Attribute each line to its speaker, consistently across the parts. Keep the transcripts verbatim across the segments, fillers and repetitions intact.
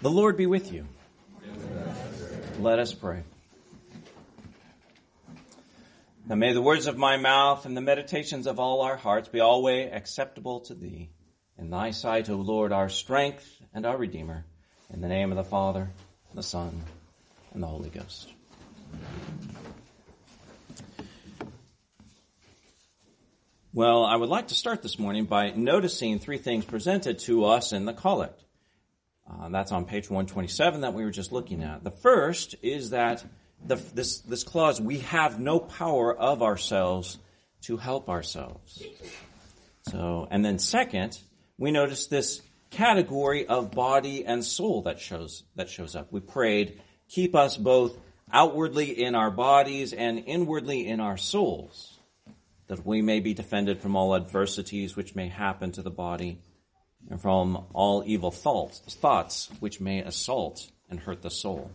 Speaker 1: The Lord be with you. Let us pray. Now may the words of my mouth and the meditations of all our hearts be always acceptable to thee. In thy sight, O Lord, our strength and our Redeemer. In the name of the Father, the Son, and the Holy Ghost. Well, I would like to start this morning by noticing three things presented to us in the collect. Uh, that's on page one twenty-seven that we were just looking at. The first is that the, this, this clause, we have no power of ourselves to help ourselves. So, and then second, we notice this category of body and soul that shows, that shows up. We prayed, keep us both outwardly in our bodies and inwardly in our souls, that we may be defended from all adversities which may happen to the body, and from all evil thoughts, thoughts which may assault and hurt the soul.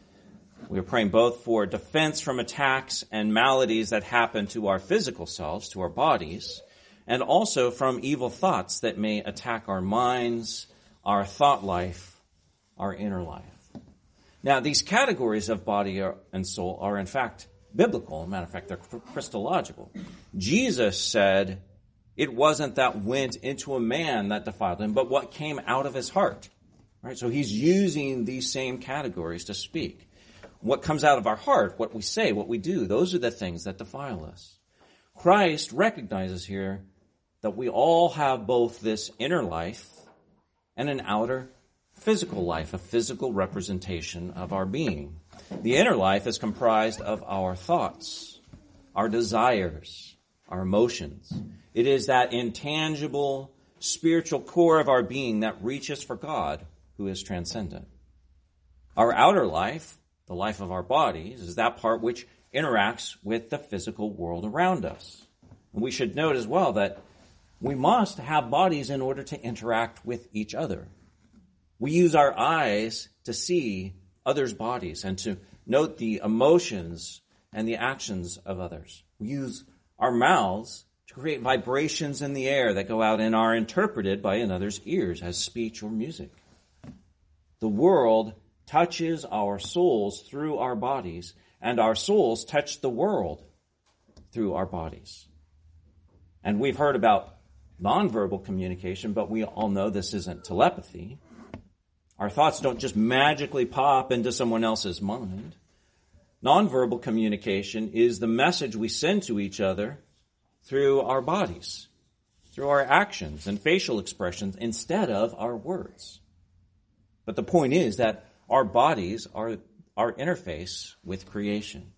Speaker 1: We are praying both for defense from attacks and maladies that happen to our physical selves, to our bodies, and also from evil thoughts that may attack our minds, our thought life, our inner life. Now, these categories of body and soul are in fact biblical. As a matter of fact, they're Christological. Jesus said, it wasn't that went into a man that defiled him, but what came out of his heart. Right? So he's using these same categories to speak. What comes out of our heart, what we say, what we do, those are the things that defile us. Christ recognizes here that we all have both this inner life and an outer physical life, a physical representation of our being. The inner life is comprised of our thoughts, our desires, our emotions. It is that intangible spiritual core of our being that reaches for God, who is transcendent. Our outer life, the life of our bodies, is that part which interacts with the physical world around us. And we should note as well that we must have bodies in order to interact with each other. We use our eyes to see others' bodies and to note the emotions and the actions of others. We use our mouths to create vibrations in the air that go out and are interpreted by another's ears as speech or music. The world touches our souls through our bodies, and our souls touch the world through our bodies. And we've heard about nonverbal communication, but we all know this isn't telepathy. Our thoughts don't just magically pop into someone else's mind. Nonverbal communication is the message we send to each other through our bodies, through our actions and facial expressions instead of our words. But the point is that our bodies are our interface with creation.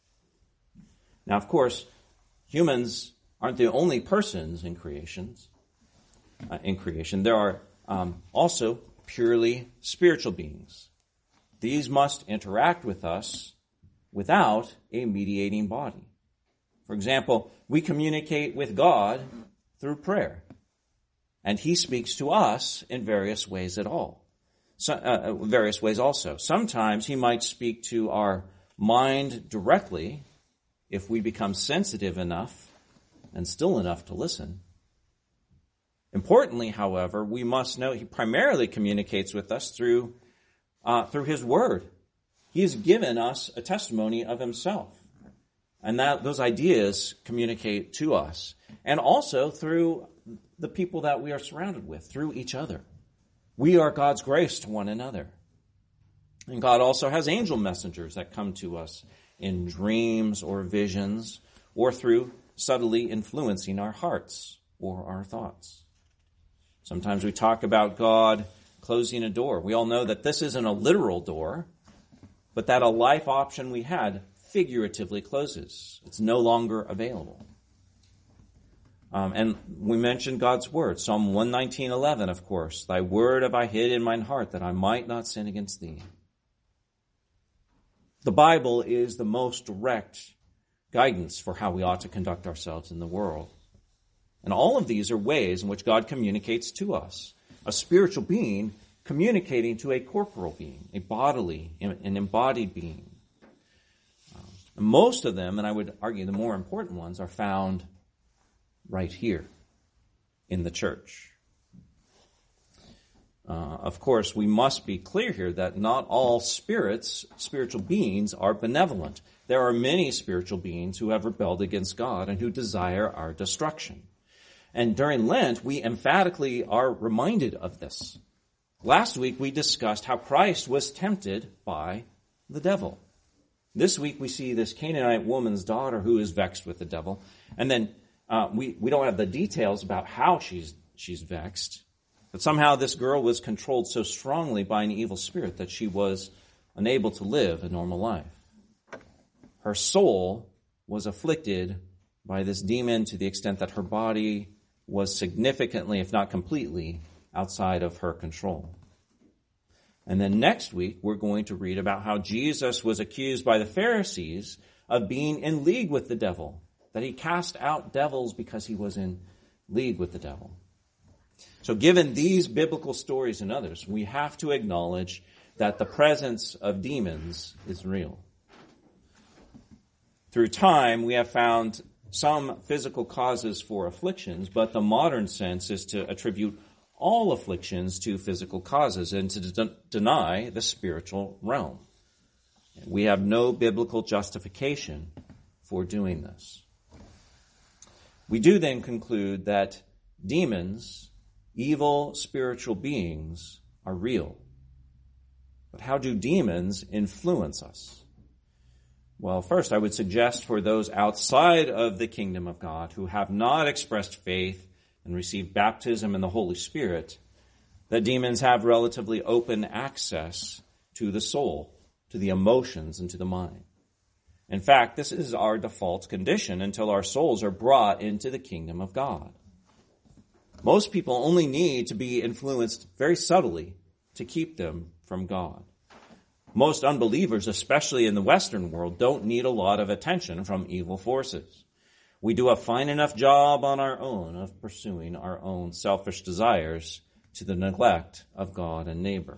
Speaker 1: Now, of course, humans aren't the only persons in creations. Uh, in creation, there are um, also purely spiritual beings. These must interact with us without a mediating body. For example, we communicate with God through prayer, and He speaks to us in various ways at all. So, uh, various ways also. Sometimes He might speak to our mind directly if we become sensitive enough and still enough to listen. Importantly, however, we must know He primarily communicates with us through uh, through His Word. He has given us a testimony of Himself. And that those ideas communicate to us. And also through the people that we are surrounded with, through each other. We are God's grace to one another. And God also has angel messengers that come to us in dreams or visions, or through subtly influencing our hearts or our thoughts. Sometimes we talk about God closing a door. We all know that this isn't a literal door, but that a life option we had figuratively closes. It's no longer available. Um, and we mentioned God's word. Psalm one nineteen eleven, of course. Thy word have I hid in mine heart, that I might not sin against thee. The Bible is the most direct guidance for how we ought to conduct ourselves in the world. And all of these are ways in which God communicates to us. A spiritual being communicating to a corporal being, a bodily, an embodied being. Um, most of them, and I would argue the more important ones, are found right here in the church. Uh, of course, we must be clear here that not all spirits, spiritual beings, are benevolent. There are many spiritual beings who have rebelled against God and who desire our destruction. And during Lent, we emphatically are reminded of this. Last week, we discussed how Christ was tempted by the devil. This week, we see this Canaanite woman's daughter who is vexed with the devil. And then uh, we, we don't have the details about how she's she's vexed. But somehow this girl was controlled so strongly by an evil spirit that she was unable to live a normal life. Her soul was afflicted by this demon to the extent that her body was significantly, if not completely, outside of her control. And then next week, we're going to read about how Jesus was accused by the Pharisees of being in league with the devil, that he cast out devils because he was in league with the devil. So given these biblical stories and others, we have to acknowledge that the presence of demons is real. Through time, we have found some physical causes for afflictions, but the modern sense is to attribute all afflictions to physical causes and to de- deny the spiritual realm. We have no biblical justification for doing this. We do then conclude that demons, evil spiritual beings, are real. But how do demons influence us? Well, first, I would suggest for those outside of the kingdom of God who have not expressed faith and received baptism in the Holy Spirit, that demons have relatively open access to the soul, to the emotions, and to the mind. In fact, this is our default condition until our souls are brought into the kingdom of God. Most people only need to be influenced very subtly to keep them from God. Most unbelievers, especially in the Western world, don't need a lot of attention from evil forces. We do a fine enough job on our own of pursuing our own selfish desires to the neglect of God and neighbor.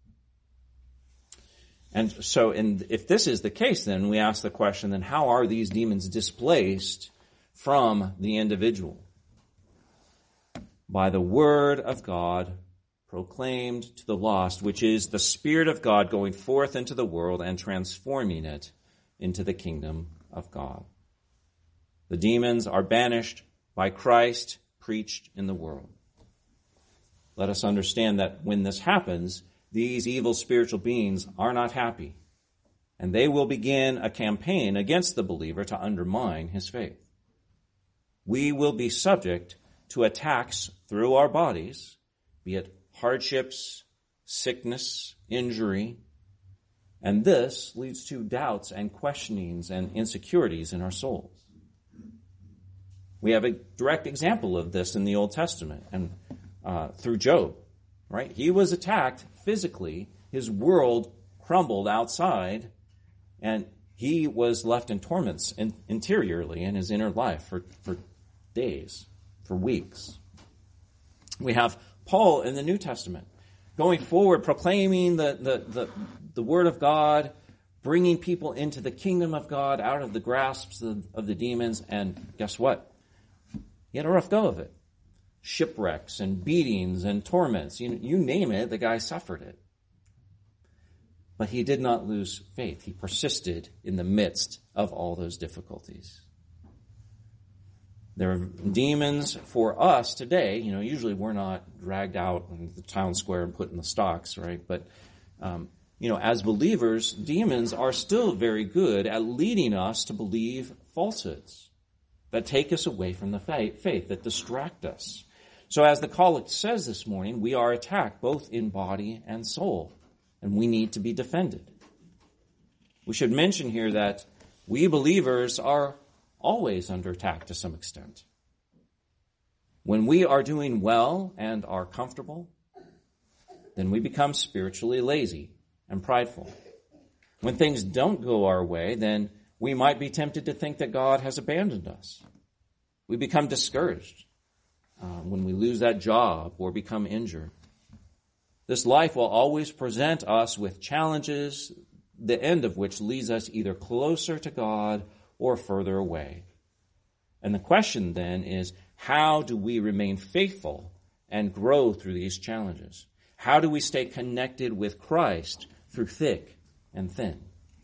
Speaker 1: And so in, if this is the case, then we ask the question, then how are these demons displaced from the individual? By the word of God proclaimed to the lost, which is the Spirit of God going forth into the world and transforming it into the kingdom of God. The demons are banished by Christ preached in the world. Let us understand that when this happens, these evil spiritual beings are not happy, and they will begin a campaign against the believer to undermine his faith. We will be subject to attacks through our bodies, be it hardships, sickness, injury, and this leads to doubts and questionings and insecurities in our souls. We have a direct example of this in the Old Testament and uh, through Job, right? He was attacked physically. His world crumbled outside, and he was left in torments in, interiorly in his inner life for, for days, for weeks. We have Paul in the New Testament going forward, proclaiming the, the, the, the word of God, bringing people into the kingdom of God out of the grasps of, of the demons, and guess what? He had a rough go of it. Shipwrecks and beatings and torments. You, you name it, the guy suffered it. But he did not lose faith. He persisted in the midst of all those difficulties. There are demons for us today. You know, usually we're not dragged out in the town square and put in the stocks, right? But, um, you know, as believers, demons are still very good at leading us to believe falsehoods that take us away from the faith, that distract us. So as the collect says this morning, we are attacked both in body and soul, and we need to be defended. We should mention here that we believers are always under attack to some extent. When we are doing well and are comfortable, then we become spiritually lazy and prideful. When things don't go our way, then we might be tempted to think that God has abandoned us. We become discouraged uh, when we lose that job or become injured. This life will always present us with challenges, the end of which leads us either closer to God or further away. And the question then is, how do we remain faithful and grow through these challenges? How do we stay connected with Christ through thick and thin?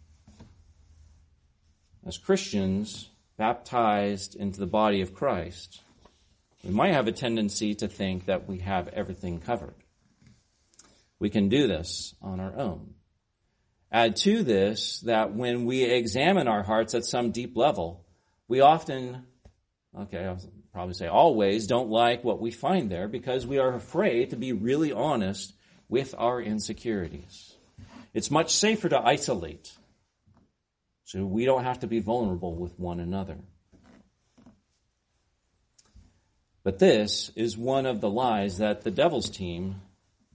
Speaker 1: As Christians baptized into the body of Christ, we might have a tendency to think that we have everything covered. We can do this on our own. Add to this that when we examine our hearts at some deep level, we often, okay, I'll probably say always, don't like what we find there because we are afraid to be really honest with our insecurities. It's much safer to isolate, so we don't have to be vulnerable with one another. But this is one of the lies that the devil's team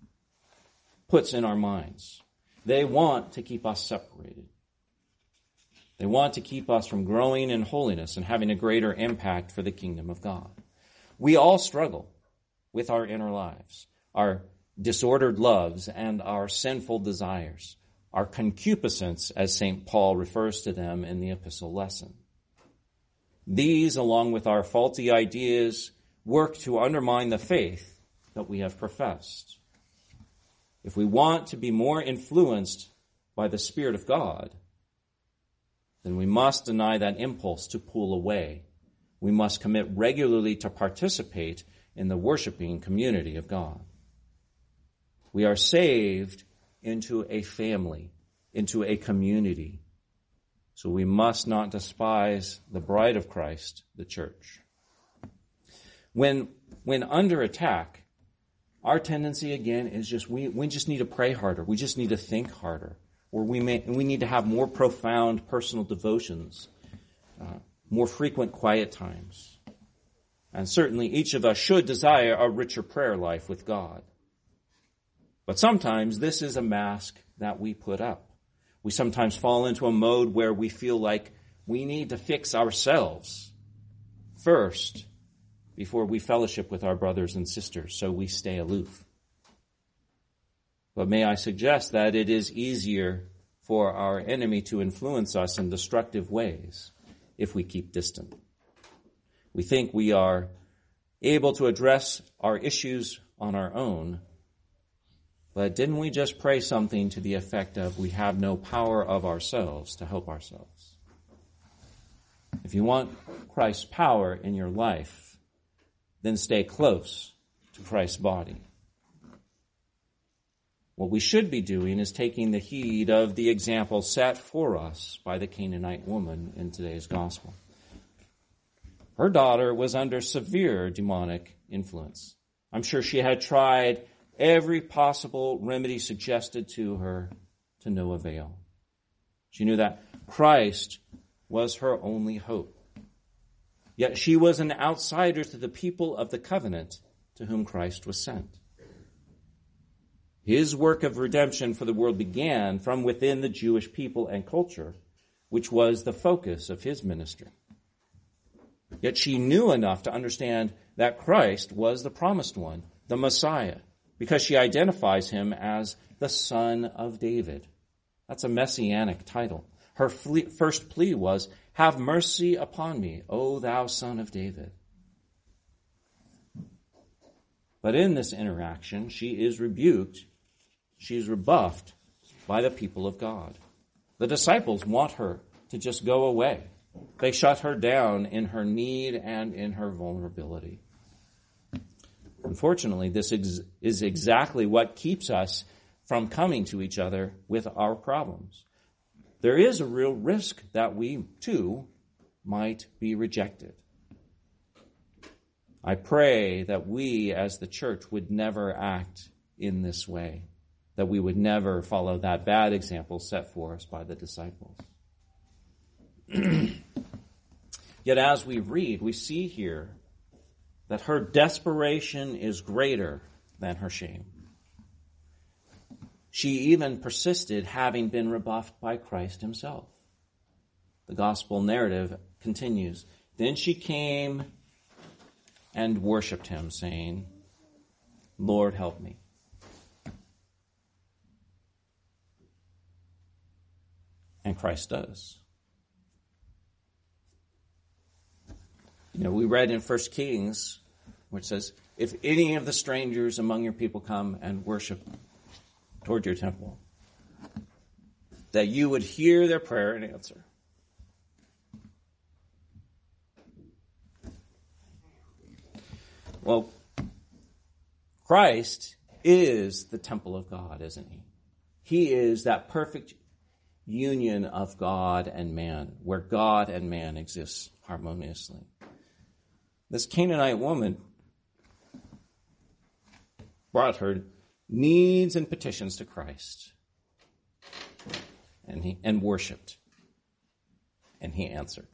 Speaker 1: puts in our minds. They want to keep us separated. They want to keep us from growing in holiness and having a greater impact for the kingdom of God. We all struggle with our inner lives, our disordered loves and our sinful desires, our concupiscence, as Saint Paul refers to them in the epistle lesson. These, along with our faulty ideas, work to undermine the faith that we have professed. If we want to be more influenced by the Spirit of God, then we must deny that impulse to pull away. We must commit regularly to participate in the worshiping community of God. We are saved into a family, into a community. So we must not despise the bride of Christ, the church. When, when under attack, our tendency again is just, we, we just need to pray harder. We just need to think harder. Or we may, we need to have more profound personal devotions, uh, more frequent quiet times. And certainly each of us should desire a richer prayer life with God. But sometimes this is a mask that we put up. We sometimes fall into a mode where we feel like we need to fix ourselves first before we fellowship with our brothers and sisters, so we stay aloof. But may I suggest that it is easier for our enemy to influence us in destructive ways if we keep distant. We think we are able to address our issues on our own, but didn't we just pray something to the effect of we have no power of ourselves to help ourselves? If you want Christ's power in your life, then stay close to Christ's body. What we should be doing is taking the heed of the example set for us by the Canaanite woman in today's gospel. Her daughter was under severe demonic influence. I'm sure she had tried every possible remedy suggested to her to no avail. She knew that Christ was her only hope. Yet she was an outsider to the people of the covenant to whom Christ was sent. His work of redemption for the world began from within the Jewish people and culture, which was the focus of his ministry. Yet she knew enough to understand that Christ was the promised one, the Messiah, because she identifies him as the Son of David. That's a messianic title. Her first plea was, "Have mercy upon me, O thou Son of David." But in this interaction, she is rebuked, she is rebuffed by the people of God. The disciples want her to just go away. They shut her down in her need and in her vulnerability. Unfortunately, this ex- is exactly what keeps us from coming to each other with our problems. There is a real risk that we, too, might be rejected. I pray that we, as the church, would never act in this way, that we would never follow that bad example set for us by the disciples. Yet as we read, we see here that her desperation is greater than her shame. She even persisted, having been rebuffed by Christ himself. The gospel narrative continues. Then she came and worshipped him, saying, "Lord, help me." And Christ does. You know, we read in First Kings, which says, if any of the strangers among your people come and worship toward your temple, that you would hear their prayer and answer. Well, Christ is the temple of God, isn't he? He is that perfect union of God and man, where God and man exist harmoniously. This Canaanite woman brought her needs and petitions to Christ, and he and worshipped, and he answered.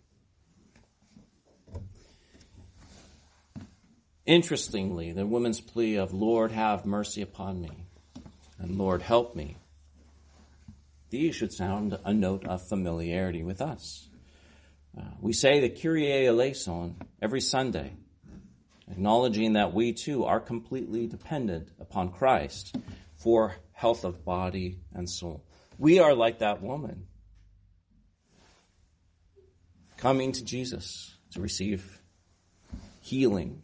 Speaker 1: Interestingly, the woman's plea of, Lord, have mercy upon me, and Lord, help me, these should sound a note of familiarity with us. Uh, we say the Kyrie eleison every Sunday, acknowledging that we too are completely dependent upon Christ for health of body and soul. We are like that woman, coming to Jesus to receive healing.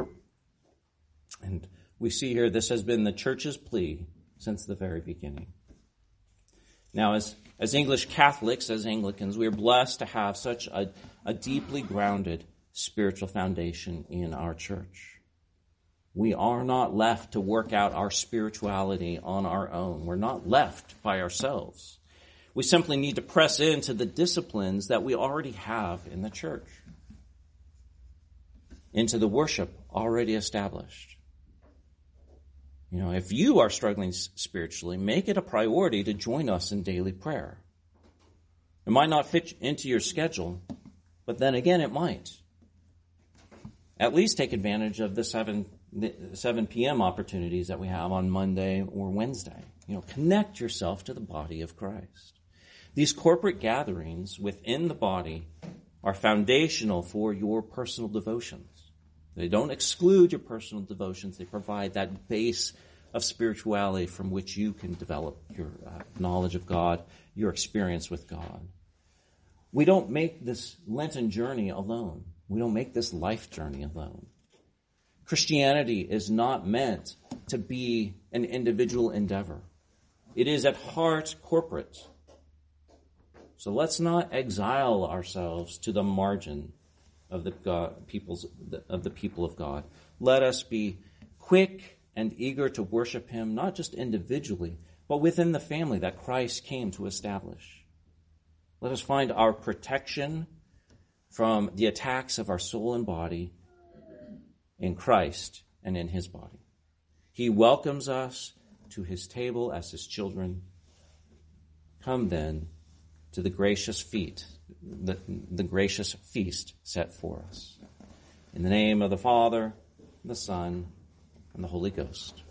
Speaker 1: And we see here this has been the church's plea since the very beginning. Now, as, as English Catholics, as Anglicans, we are blessed to have such a, a deeply grounded spiritual foundation in our church. We are not left to work out our spirituality on our own. We're not left by ourselves. We simply need to press into the disciplines that we already have in the church, into the worship already established. You know, if you are struggling spiritually, make it a priority to join us in daily prayer. It might not fit into your schedule, but then again, it might. At least take advantage of the seven, the seven p.m. opportunities that we have on Monday or Wednesday. You know, connect yourself to the body of Christ. These corporate gatherings within the body are foundational for your personal devotions. They don't exclude your personal devotions. They provide that base of spirituality from which you can develop your uh, knowledge of God, your experience with God. We don't make this Lenten journey alone. We don't make this life journey alone. Christianity is not meant to be an individual endeavor. It is at heart corporate. So let's not exile ourselves to the margin of the God, people's of the people of God. Let us be quick and eager to worship him, not just individually, but within the family that Christ came to establish. Let us find our protection from the attacks of our soul and body in Christ and in his body. He welcomes us to his table as his children. Come then to the gracious feet The, the gracious feast set for us. In the name of the Father, the Son, and the Holy Ghost.